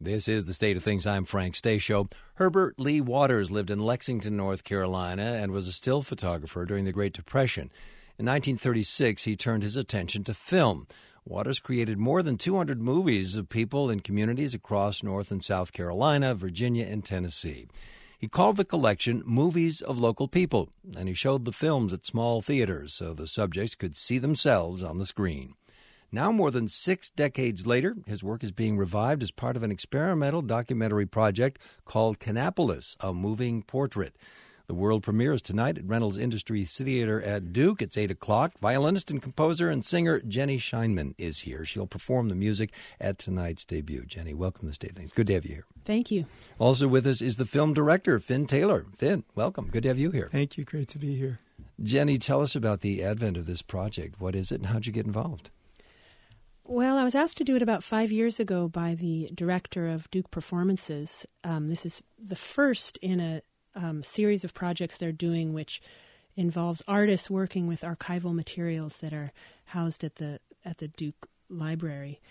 This is The State of Things. I'm Frank Stasio. Herbert Lee Waters lived in Lexington, North Carolina, and was a still photographer during the Great Depression. In 1936, he turned his attention to film. Waters created more than 200 movies of people in communities across North and South Carolina, Virginia, and Tennessee. He called the collection Movies of Local People, and he showed the films at small theaters so the subjects could see themselves on the screen. Now, more than 6 decades later, his work is being revived as part of an experimental documentary project called Kannapolis, a moving portrait. The world premiere is tonight at Reynolds Industry Theater at Duke. It's 8 o'clock. Violinist and composer and singer Jenny Scheinman is here. She'll perform the music at tonight's debut. Jenny, welcome to the State of Things. Good to have you here. Thank you. Also with us is the film director, Finn Taylor. Finn, welcome. Good to have you here. Thank you. Great to be here. Jenny, tell us about the advent of this project. What is it and how'd you get involved? Well, I was asked to do it about 5 years ago by the director of Duke Performances. This is the first in a series of projects they're doing, which involves artists working with archival materials that are housed at the Duke Library.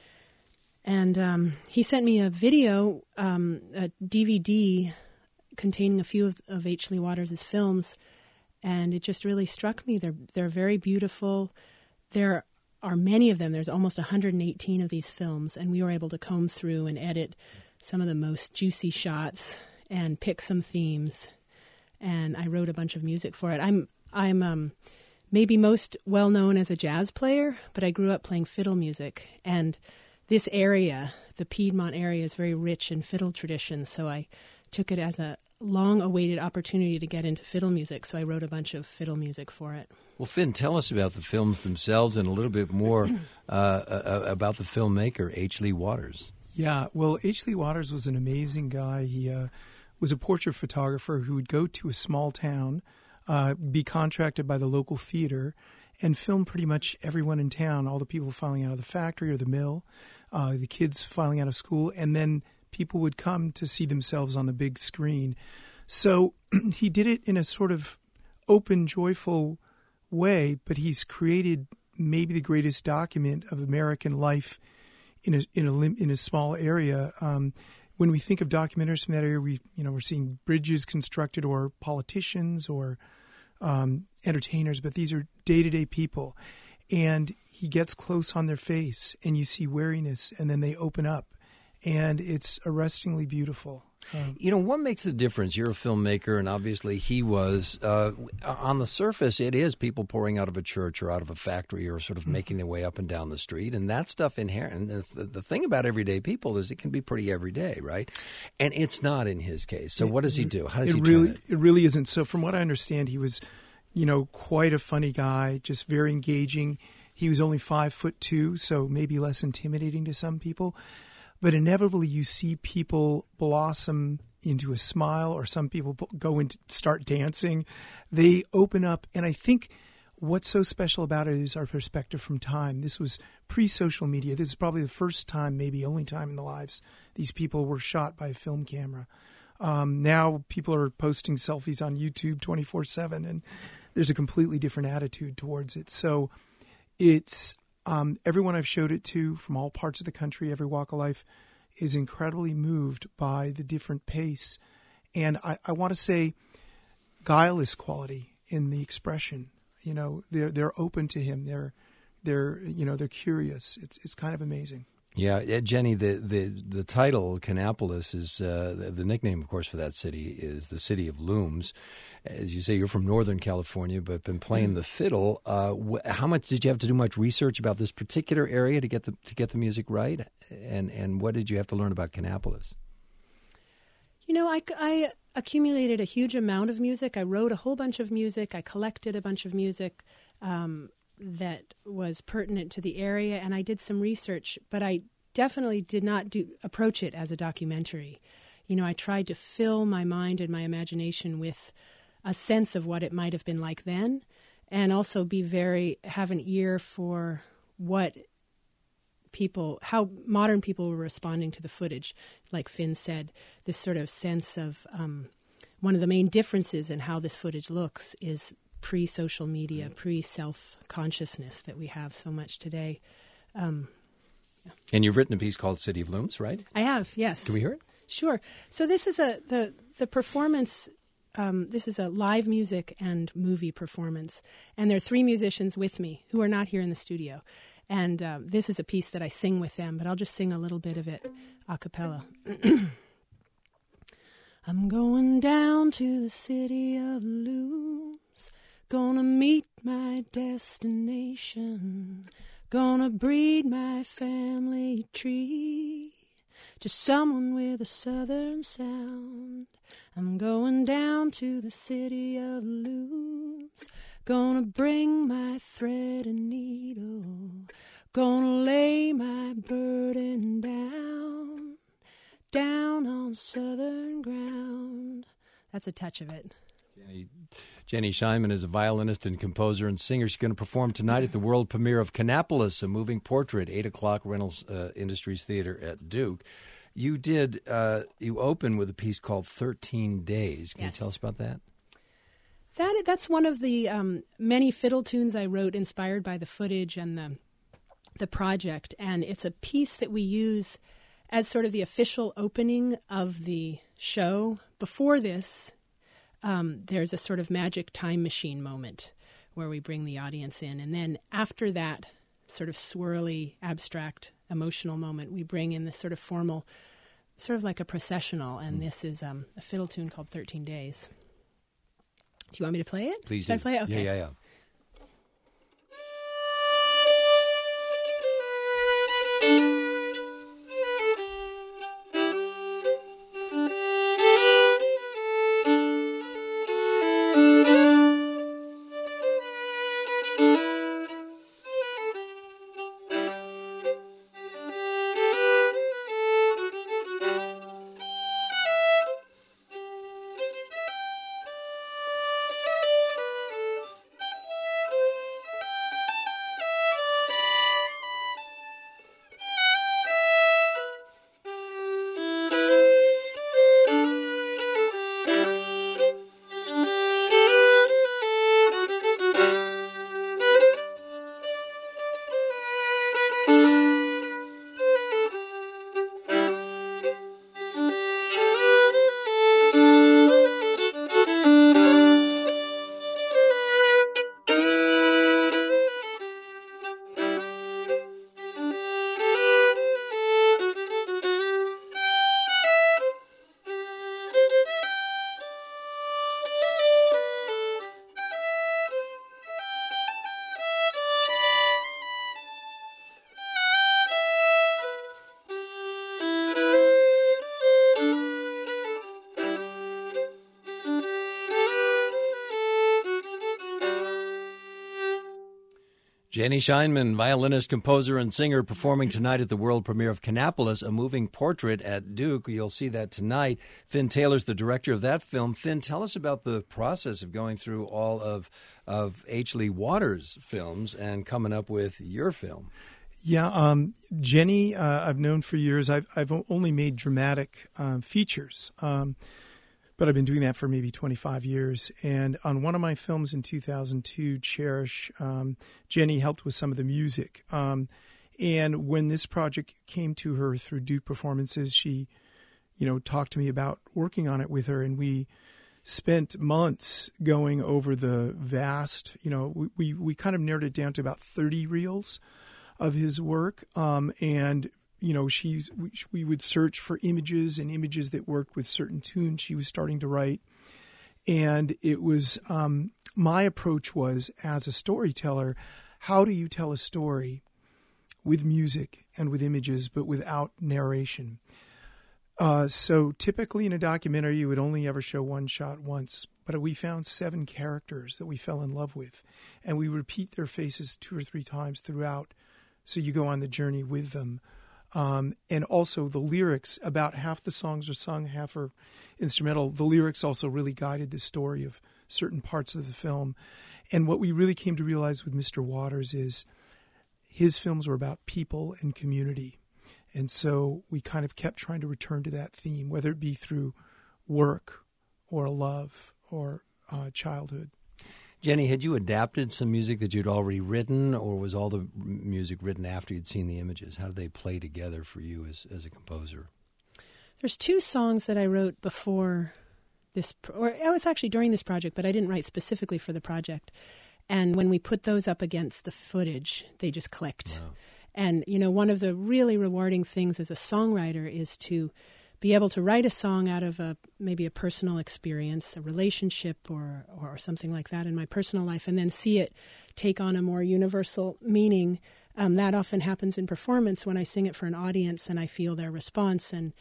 And he sent me a video, a DVD containing a few of H. Lee Waters' films, and it just really struck me. They're very beautiful. There are many of them. There's almost 118 of these films, and we were able to comb through and edit some of the most juicy shots and pick some themes. And I wrote a bunch of music for it. I'm maybe most well known as a jazz player, but I grew up playing fiddle music, and this area, the Piedmont area, is very rich in fiddle tradition. So I took it as a long-awaited opportunity to get into fiddle music, so I wrote a bunch of fiddle music for it. Well, Finn, tell us about the films themselves and a little bit more about the filmmaker, H. Lee Waters. Yeah, well, H. Lee Waters was an amazing guy. He was a portrait photographer who would go to a small town, be contracted by the local theater, and film pretty much everyone in town, all the people filing out of the factory or the mill, the kids filing out of school, and then people would come to see themselves on the big screen. So he did it in a sort of open, joyful way, but he's created maybe the greatest document of American life in a small area. When we think of documentaries from that area, we're seeing bridges constructed or politicians or entertainers, but these are day-to-day people. And he gets close on their face, and you see wariness, and then they open up. And it's arrestingly beautiful. What makes the difference? You're a filmmaker, and obviously he was. On the surface, it is people pouring out of a church or out of a factory or sort of making their way up and down the street, and that stuff inherent. The thing about everyday people is it can be pretty everyday, right? And it's not in his case. So what does he do? How does he turn it? It really isn't. So from what I understand, he was, quite a funny guy, just very engaging. He was only 5'2", so maybe less intimidating to some people. But inevitably, you see people blossom into a smile, or some people go and start dancing. They open up, and I think what's so special about it is our perspective from time. This was pre-social media. This is probably the first time, maybe only time in the lives, these people were shot by a film camera. Now people are posting selfies on YouTube 24/7, and there's a completely different attitude towards it. So it's... everyone I've showed it to from all parts of the country, every walk of life, is incredibly moved by the different pace. And I want to say guileless quality in the expression. They're open to him. They're curious. It's kind of amazing. Yeah, Jenny, the title, Kannapolis, is the nickname, of course, for that city is the City of Looms. As you say, you're from Northern California, but been playing the fiddle. How much did you have to do much research about this particular area to get the music right? And what did you have to learn about Kannapolis? I accumulated a huge amount of music. I wrote a whole bunch of music. I collected a bunch of music that was pertinent to the area, and I did some research, but I definitely did not approach it as a documentary. I tried to fill my mind and my imagination with a sense of what it might have been like then, and also have an ear for how modern people were responding to the footage. Like Finn said, this sort of sense of one of the main differences in how this footage looks is pre-social media, pre-self-consciousness that we have so much today. Yeah. And you've written a piece called City of Looms, right? I have, yes. Can we hear it? Sure. So this is the performance. This is a live music and movie performance, and there are 3 musicians with me who are not here in the studio. And this is a piece that I sing with them, but I'll just sing a little bit of it a cappella. I'm going down to the city of looms, gonna meet my destination, gonna breed my family tree to someone with a southern sound. I'm going down to the city of looms, gonna bring my thread and needle, gonna lay my burden down on southern ground. That's a touch of it. Jenny Scheinman is a violinist and composer and singer. She's going to perform tonight at the world premiere of Kannapolis, a moving portrait, 8 o'clock, Reynolds Industries Theater at Duke. You open with a piece called 13 Days. Can you tell us about that? That's one of the many fiddle tunes I wrote inspired by the footage and the project. And it's a piece that we use as sort of the official opening of the show. Before this, there's a sort of magic time machine moment where we bring the audience in. And then after that sort of swirly, abstract, emotional moment, we bring in this sort of formal, sort of like a processional. And this is a fiddle tune called 13 Days. Do you want me to play it? Please Should do. I play it? Okay. Yeah. Jenny Scheinman, violinist, composer, and singer, performing tonight at the world premiere of Kannapolis, a moving portrait at Duke. You'll see that tonight. Finn Taylor's the director of that film. Finn, tell us about the process of going through all of H. Lee Waters' films and coming up with your film. Yeah, Jenny, I've known for years. I've only made dramatic features, but I've been doing that for maybe 25 years. And on one of my films in 2002, Cherish, Jenny helped with some of the music. And when this project came to her through Duke Performances, she, talked to me about working on it with her, and we spent months going over the vast, we kind of narrowed it down to about 30 reels of his work, and we would search for images that worked with certain tunes she was starting to write, and it was my approach was, as a storyteller, how do you tell a story with music and with images but without narration? So typically in a documentary you would only ever show one shot once, but we found 7 characters that we fell in love with, and we repeat their faces 2 or 3 times throughout. So you go on the journey with them. And also the lyrics, about half the songs are sung, half are instrumental. The lyrics also really guided the story of certain parts of the film. And what we really came to realize with Mr. Waters is his films were about people and community. And so we kind of kept trying to return to that theme, whether it be through work or love or childhood. Jenny, had you adapted some music that you'd already written, or was all the music written after you'd seen the images? How did they play together for you as a composer? There's 2 songs that I wrote before this, or I was actually during this project, but I didn't write specifically for the project. And when we put those up against the footage, they just clicked. Wow. And, one of the really rewarding things as a songwriter is to be able to write a song out of maybe a personal experience, a relationship or something like that in my personal life, and then see it take on a more universal meaning. That often happens in performance when I sing it for an audience and I feel their response and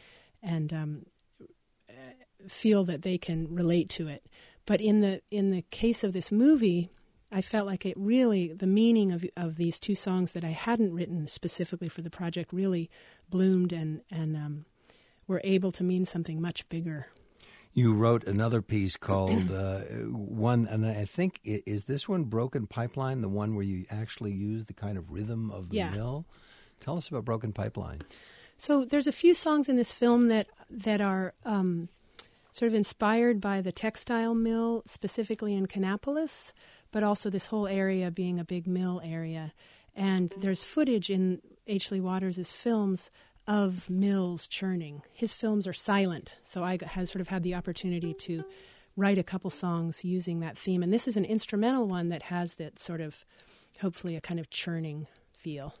feel that they can relate to it. But in the case of this movie, I felt like it really, the meaning of these 2 songs that I hadn't written specifically for the project really bloomed and were able to mean something much bigger. You wrote another piece called one, and I think, is this one Broken Pipeline, the one where you actually use the kind of rhythm of the mill? Tell us about Broken Pipeline. So there's a few songs in this film that are sort of inspired by the textile mill, specifically in Kannapolis, but also this whole area being a big mill area. And there's footage in H. Lee Waters' films of mills churning. His films are silent, so I have sort of had the opportunity to write a couple songs using that theme. And this is an instrumental one that has that sort of, hopefully, a kind of churning feel.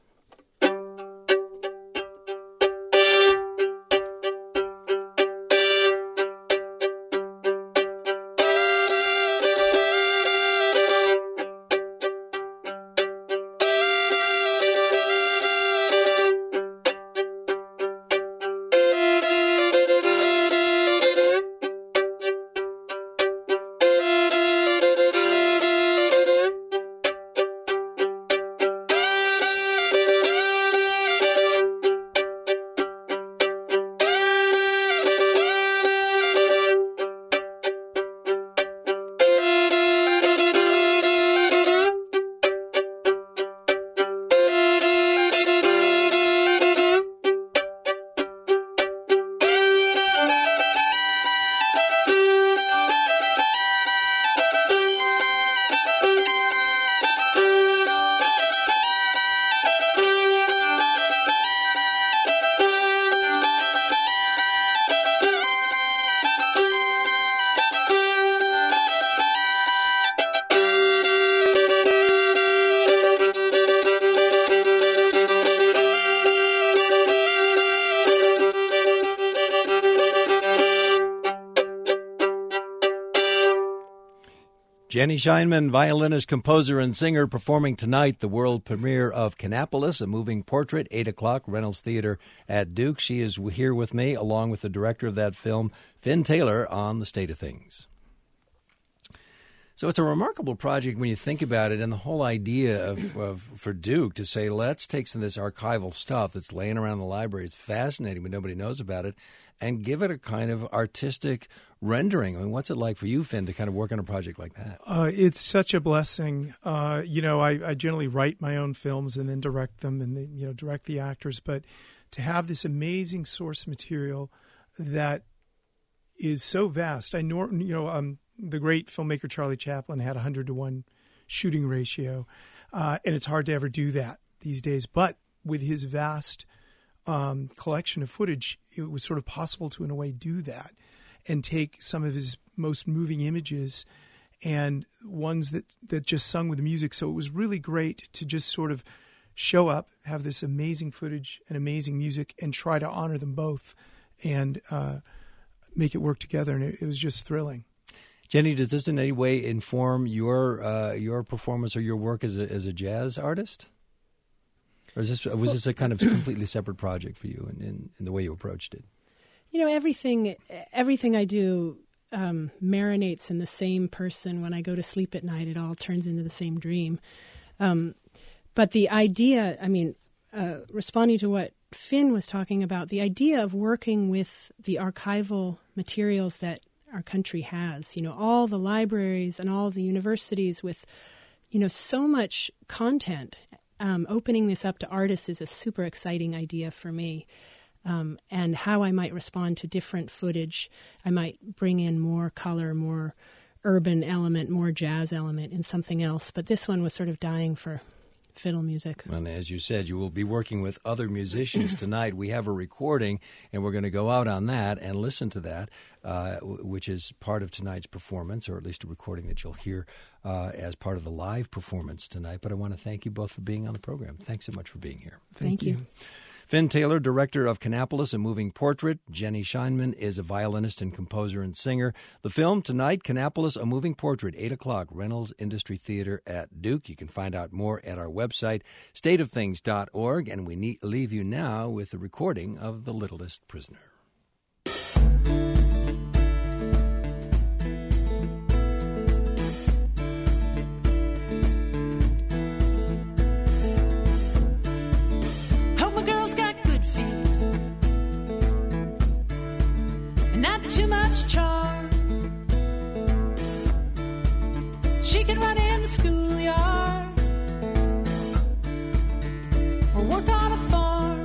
Jenny Scheinman, violinist, composer, and singer, performing tonight the world premiere of Kannapolis, a moving portrait, 8 o'clock, Reynolds Theater at Duke. She is here with me, along with the director of that film, Finn Taylor, on The State of Things. So it's a remarkable project when you think about it, and the whole idea for Duke to say, let's take some of this archival stuff that's laying around the library. It's fascinating, but nobody knows about it, and give it a kind of artistic rendering. I mean, what's it like for you, Finn, to kind of work on a project like that? It's such a blessing. I generally write my own films and then direct them and then, direct the actors. But to have this amazing source material that is so vast, the great filmmaker Charlie Chaplin had 100-to-1 shooting ratio, and it's hard to ever do that these days. But with his vast collection of footage, it was sort of possible to, in a way, do that and take some of his most moving images and ones that just sung with the music. So it was really great to just sort of show up, have this amazing footage and amazing music, and try to honor them both and make it work together. And it was just thrilling. Jenny, does this in any way inform your performance or your work as a jazz artist? Or was this a kind of completely separate project for you in the way you approached it? Everything I do marinates in the same person. When I go to sleep at night, it all turns into the same dream. But the idea, responding to what Finn was talking about, the idea of working with the archival materials that our country has, all the libraries and all the universities with, so much content. Opening this up to artists is a super exciting idea for me. And how I might respond to different footage. I might bring in more color, more urban element, more jazz element in something else. But this one was sort of dying for fiddle music. And as you said, you will be working with other musicians tonight. We have a recording, and we're going to go out on that and listen to that, which is part of tonight's performance, or at least a recording that you'll hear as part of the live performance tonight. But I want to thank you both for being on the program. Thanks so much for being here. Thank you. Finn Taylor, director of Kannapolis, A Moving Portrait. Jenny Scheinman is a violinist and composer and singer. The film tonight, Kannapolis, A Moving Portrait, 8 o'clock, Reynolds Industry Theater at Duke. You can find out more at our website, stateofthings.org. And we leave you now with a recording of The Littlest Prisoner. Too much charm. She can run in the schoolyard or work on a farm.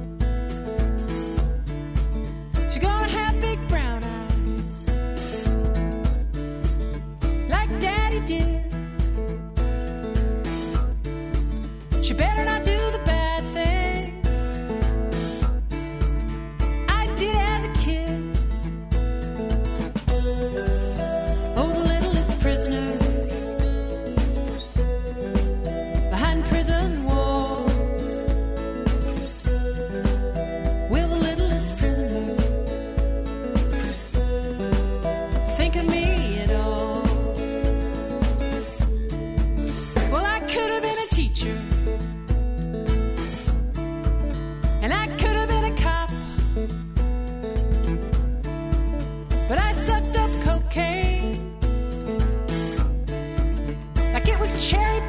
She gonna have big brown eyes like Daddy did. She better not do the bad things I did as a kid. Cherry